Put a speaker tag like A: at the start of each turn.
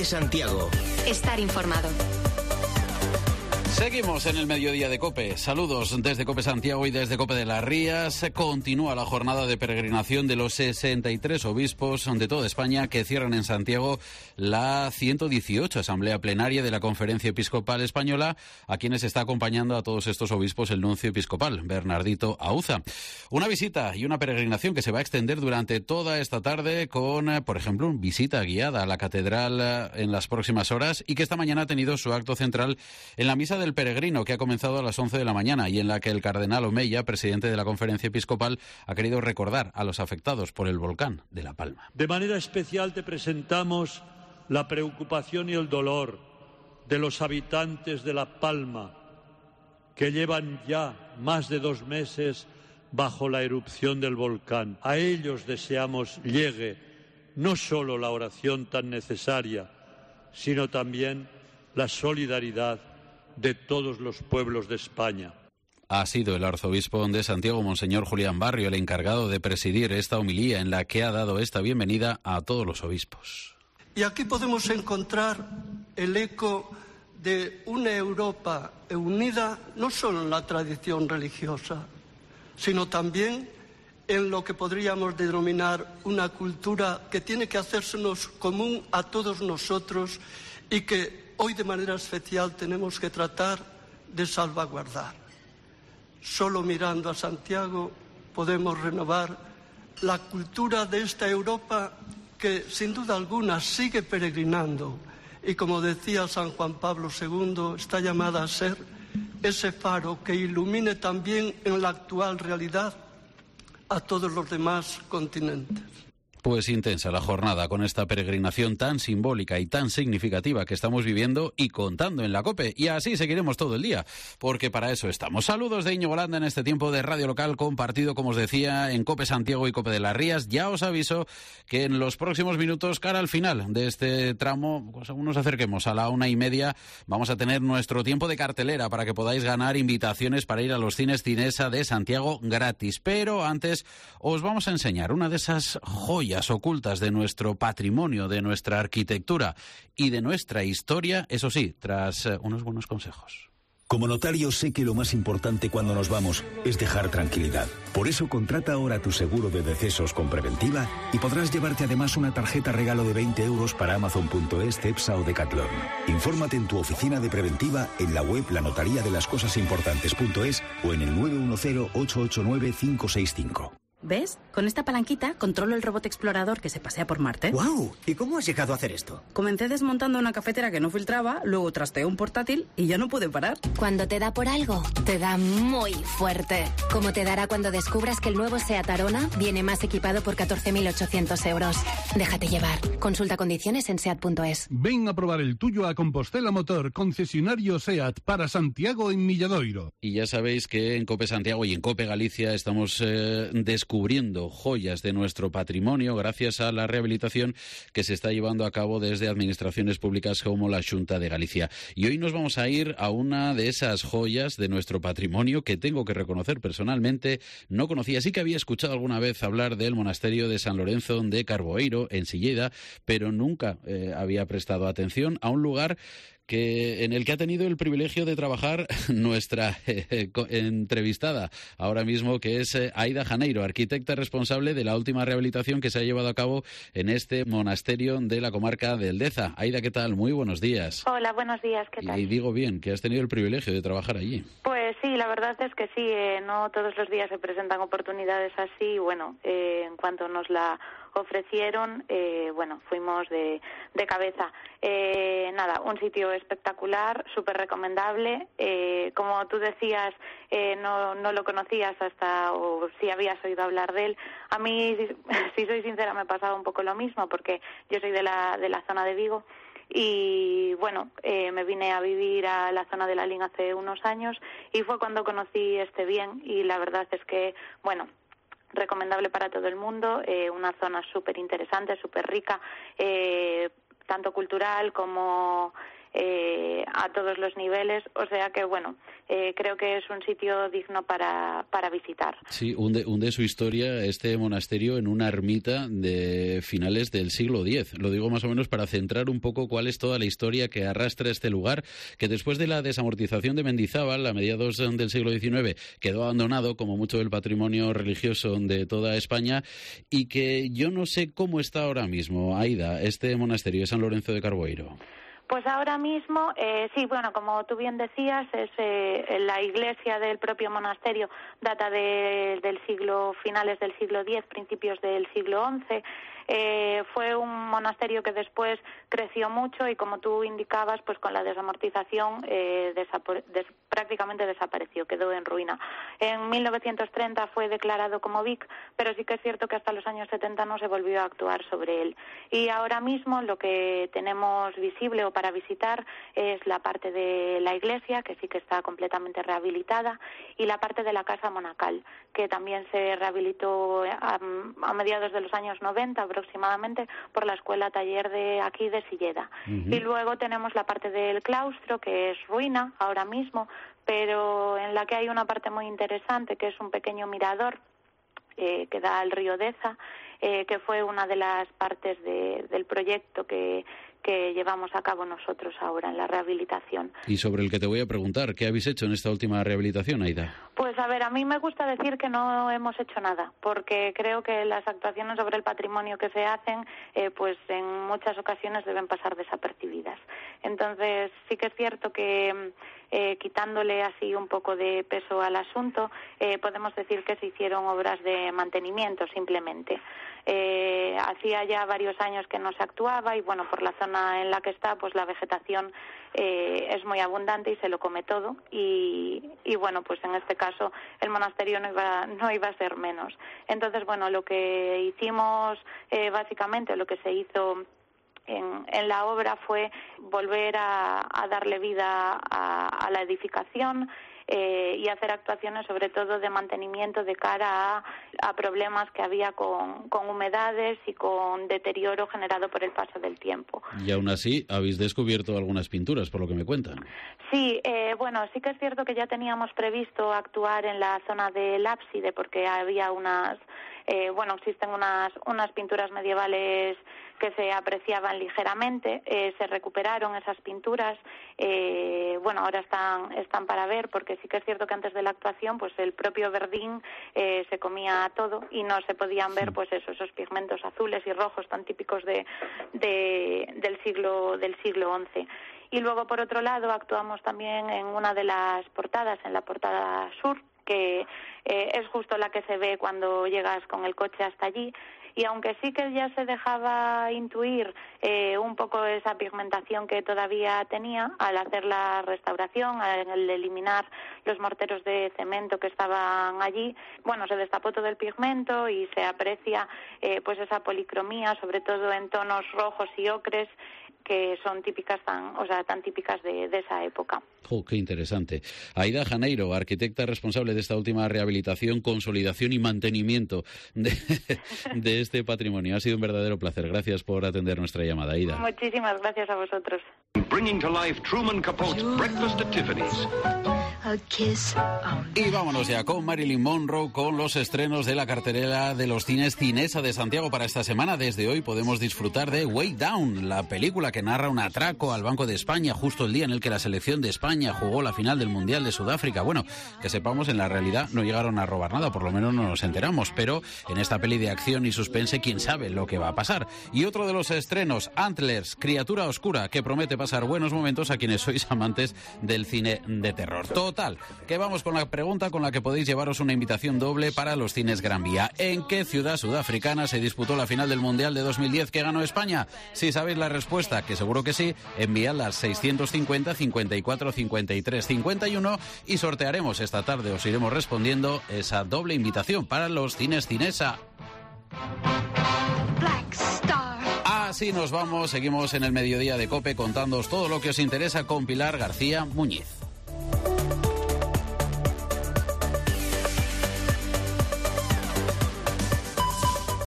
A: COPE Santiago.
B: Estar informado.
C: Seguimos en el mediodía de COPE. Saludos desde COPE Santiago y desde COPE de las Rías. Continúa la jornada de peregrinación de los 63 obispos de toda España que cierran en Santiago la 118 Asamblea Plenaria de la Conferencia Episcopal Española, a quienes está acompañando a todos estos obispos el nuncio episcopal, Bernardito Auza. Una visita y una peregrinación que se va a extender durante toda esta tarde con, por ejemplo, una visita guiada a la catedral en las próximas horas y que esta mañana ha tenido su acto central en la misa del peregrino, que ha comenzado a las 11 de la mañana y en la que el cardenal Omeya, presidente de la Conferencia Episcopal, ha querido recordar a los afectados por el volcán de La Palma.
D: De manera especial te presentamos la preocupación y el dolor de los habitantes de La Palma, que llevan ya más de 2 meses bajo la erupción del volcán. A ellos deseamos llegue no solo la oración tan necesaria, sino también la solidaridad de todos los pueblos de España.
C: Ha sido el arzobispo de Santiago, Monseñor Julián Barrio, el encargado de presidir esta homilía en la que ha dado esta bienvenida a todos los obispos.
E: Y aquí podemos encontrar el eco de una Europa unida no solo en la tradición religiosa, sino también en lo que podríamos denominar una cultura que tiene que hacérsenos común a todos nosotros y que hoy de manera especial tenemos que tratar de salvaguardar. Solo mirando a Santiago podemos renovar la cultura de esta Europa que sin duda alguna sigue peregrinando y, como decía San Juan Pablo II, está llamada a ser ese faro que ilumine también en la actual realidad a todos los demás continentes.
C: Pues intensa la jornada con esta peregrinación tan simbólica y tan significativa que estamos viviendo y contando en la COPE. Y así seguiremos todo el día, porque para eso estamos. Saludos de Íñigo Landa en este tiempo de radio local compartido, como os decía, en COPE Santiago y COPE de las Rías. Ya os aviso que en los próximos minutos, cara al final de este tramo, pues según nos acerquemos a la 1:30, vamos a tener nuestro tiempo de cartelera para que podáis ganar invitaciones para ir a los cines Cinesa de Santiago gratis. Pero antes os vamos a enseñar una de esas joyas ocultas de nuestro patrimonio, de nuestra arquitectura y de nuestra historia, eso sí, tras unos buenos consejos.
F: Como notario sé que lo más importante cuando nos vamos es dejar tranquilidad. Por eso contrata ahora tu seguro de decesos con Preventiva y podrás llevarte además una tarjeta regalo de 20 euros para Amazon.es, Cepsa o Decathlon. Infórmate en tu oficina de Preventiva, en la web lanotariadelascosasimportantes.es o en el 910-889-565.
G: ¿Ves? Con esta palanquita controlo el robot explorador que se pasea por Marte.
A: ¡Guau! ¿Y cómo has llegado a hacer esto?
G: Comencé desmontando una cafetera que no filtraba, luego trasteé un portátil y ya no pude parar.
B: Cuando te da por algo, te da muy fuerte. Como te dará cuando descubras que el nuevo SEAT Arona viene más equipado por 14.800 euros. Déjate llevar. Consulta condiciones en SEAT.es.
H: Ven a probar el tuyo a Compostela Motor, concesionario SEAT para Santiago en Milladoiro.
C: Y ya sabéis que en COPE Santiago y en COPE Galicia estamos descubriendo joyas de nuestro patrimonio gracias a la rehabilitación que se está llevando a cabo desde administraciones públicas como la Xunta de Galicia. Y hoy nos vamos a ir a una de esas joyas de nuestro patrimonio que tengo que reconocer personalmente no conocía. Sí que había escuchado alguna vez hablar del monasterio de San Lorenzo de Carboeiro en Silleda, pero nunca había prestado atención a un lugar en el que ha tenido el privilegio de trabajar nuestra entrevistada ahora mismo, que es Aida Janeiro, arquitecta responsable de la última rehabilitación que se ha llevado a cabo en este monasterio de la comarca del Deza. Aida, ¿qué tal? Muy buenos días.
I: Hola, buenos días, ¿qué tal?
C: Y digo bien, que has tenido el privilegio de trabajar allí.
I: Pues sí, la verdad es que sí, no todos los días se presentan oportunidades así. Bueno, en cuanto nos la ofrecieron, fuimos de cabeza. Nada, un sitio espectacular, súper recomendable. Como tú decías, no lo conocías o si habías oído hablar de él. A mí, si soy sincera, me pasaba un poco lo mismo, porque yo soy de la zona de Vigo. Y bueno, me vine a vivir a la zona de la Lin hace unos años y fue cuando conocí este bien, y la verdad es que, bueno, recomendable para todo el mundo, una zona súper interesante, súper rica, tanto cultural como a todos los niveles, o sea que bueno, creo que es un sitio digno para visitar.
C: Sí, hunde su historia este monasterio en una ermita de finales del siglo X. Lo digo más o menos para centrar un poco cuál es toda la historia que arrastra este lugar, que después de la desamortización de Mendizábal a mediados del siglo XIX quedó abandonado, como mucho del patrimonio religioso de toda España, y que yo no sé cómo está ahora mismo, Aida, este monasterio de San Lorenzo de Carboeiro.
I: Pues ahora mismo, sí, bueno, como tú bien decías, es la iglesia del propio monasterio data del siglo, finales del siglo X, principios del siglo XI. Fue un monasterio que después creció mucho y, como tú indicabas, pues con la desamortización prácticamente desapareció, quedó en ruina. En 1930 fue declarado como BIC, pero sí que es cierto que hasta los años 70 no se volvió a actuar sobre él. Y ahora mismo lo que tenemos visible o para visitar es la parte de la iglesia, que sí que está completamente rehabilitada, y la parte de la casa monacal, que también se rehabilitó a mediados de los años 90 aproximadamente por la escuela taller de aquí de Silleda. Y luego tenemos la parte del claustro, que es ruina ahora mismo, pero en la que hay una parte muy interesante, que es un pequeño mirador que da al río Deza, que fue una de las partes del proyecto que llevamos a cabo nosotros ahora en la rehabilitación.
C: Y sobre el que te voy a preguntar, ¿qué habéis hecho en esta última rehabilitación, Aida?
I: Pues a ver, a mí me gusta decir que no hemos hecho nada, porque creo que las actuaciones sobre el patrimonio que se hacen, pues en muchas ocasiones deben pasar desapercibidas. Entonces sí que es cierto que quitándole así un poco de peso al asunto, podemos decir que se hicieron obras de mantenimiento simplemente. Hacía ya varios años que no se actuaba y bueno, por la zona en la que está, pues la vegetación es muy abundante y se lo come todo y bueno, pues en este caso el monasterio no iba a ser menos. Entonces bueno, lo que hicimos básicamente, lo que se hizo en la obra fue volver a darle vida a la edificación y hacer actuaciones sobre todo de mantenimiento de cara a problemas que había con humedades y con deterioro generado por el paso del tiempo.
C: Y aún así habéis descubierto algunas pinturas, por lo que me cuentan.
I: Sí, bueno, sí que es cierto que ya teníamos previsto actuar en la zona del ábside porque había existen unas pinturas medievales que se apreciaban ligeramente, se recuperaron esas pinturas, ahora están para ver, porque sí que es cierto que antes de la actuación, pues el propio verdín se comía todo y no se podían ver, pues esos pigmentos azules y rojos tan típicos del siglo XI. Y luego, por otro lado, actuamos también en una de las portadas, en la portada sur, que es justo la que se ve cuando llegas con el coche hasta allí. Y aunque sí que ya se dejaba intuir un poco esa pigmentación que todavía tenía al hacer la restauración, al eliminar los morteros de cemento que estaban allí, bueno, se destapó todo el pigmento y se aprecia pues esa policromía, sobre todo en tonos rojos y ocres, que son típicas tan típicas de esa época.
C: ¡Qué interesante! Aida Janeiro, arquitecta responsable de esta última rehabilitación, consolidación y mantenimiento de este patrimonio. Ha sido un verdadero placer. Gracias por atender nuestra llamada, Aida.
I: Muchísimas gracias a vosotros.
J: Bringing to life Truman Capote's Breakfast at Tiffany's.
C: Y vámonos ya con Marilyn Monroe, con los estrenos de la cartelera de los cines Cinesa de Santiago para esta semana. Desde hoy podemos disfrutar de Way Down, la película que narra un atraco al Banco de España justo el día en el que la selección de España jugó la final del Mundial de Sudáfrica. Bueno, que sepamos, en la realidad no llegaron a robar nada, por lo menos no nos enteramos, pero en esta peli de acción y suspense, quién sabe lo que va a pasar. Y otro de los estrenos, Antlers, criatura oscura, que promete pasar buenos momentos a quienes sois amantes del cine de terror. Total, que vamos con la pregunta con la que podéis llevaros una invitación doble para los cines Gran Vía. ¿En qué ciudad sudafricana se disputó la final del Mundial de 2010 que ganó España? Si sabéis la respuesta, que seguro que sí, enviadla al 650 54 53 51 y sortearemos esta tarde, os iremos respondiendo esa doble invitación para los cines Cinesa. Así nos vamos, seguimos en el mediodía de COPE contándoos todo lo que os interesa con Pilar García Muñiz.